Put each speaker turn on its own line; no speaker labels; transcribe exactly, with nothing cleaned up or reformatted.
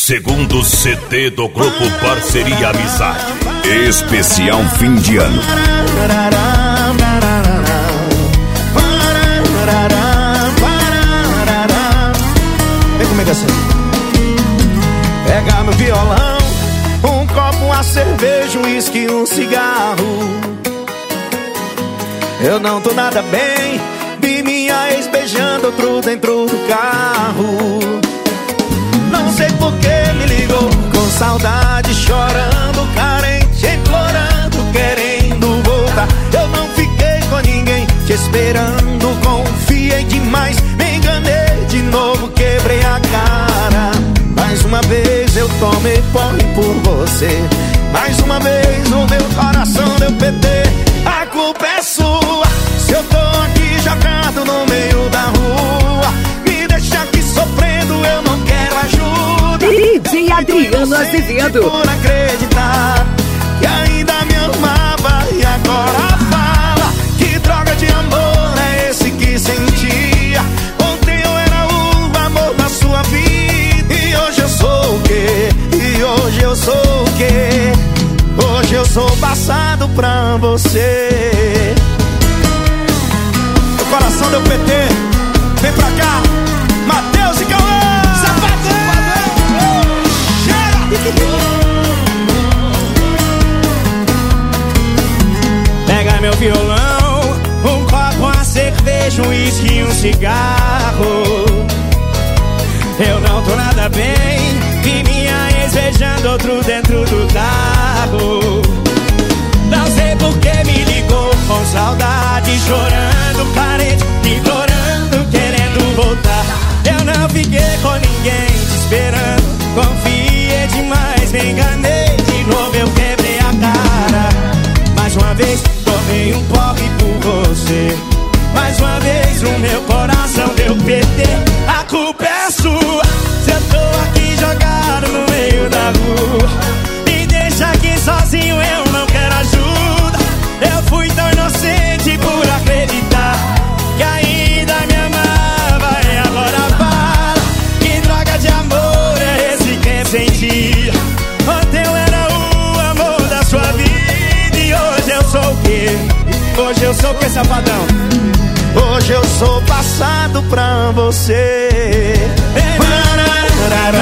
Segundo C D do Grupo Parceria Amizade. Especial fim de ano.
Vem comigo assim. Pega meu violão, um copo, uma cerveja, um uísque, um cigarro. Eu não tô nada bem, vi minha ex beijando outro dentro do carro. Não sei por que me ligou, com saudade, chorando, carente, implorando, querendo voltar. Eu não fiquei com ninguém, te esperando, confiei demais, me enganei de novo, quebrei a cara. Mais uma vez eu tomei porre por você, mais uma vez o meu coração deu P T. A culpa é sua, se eu tô aqui jogado no meio da rua. Me deixa aqui sofrendo, eu não quero ajuda.
D J Adriano Azevedo.
Por acreditar que ainda me amava e agora fala. Que droga de amor é esse que sentia? Ontem eu era o amor da sua vida, e hoje eu sou o quê? E hoje eu sou o quê? Hoje eu sou passado pra você. O coração deu P T. Vem pra cá, Matheus e Cauã. Safadão! Pega meu violão, um copo, uma cerveja, um uísque e um cigarro. Eu não tô nada bem, vi minha ex beijando outro dentro do carro. Não sei por que me ligou, com saudade, chorando, carente, implorando, querendo voltar. Eu não fiquei com ninguém, te esperando, confiei demais, me enganei de novo, eu quebrei a cara. Mais uma vez, tomei um porre por você, mais uma vez o meu coração deu P T. A culpa é sua, se eu tô aqui jogado no meio da rua. Me deixa aqui sozinho, eu não quero ajuda. Eu fui tão inocente por acreditar que ainda me amava e agora fala. Que droga de amor é esse que sentia? Ontem eu era o amor da sua vida, e hoje eu sou o quê? Hoje eu sou o quê, safadão? Hoje eu sou passado pra você.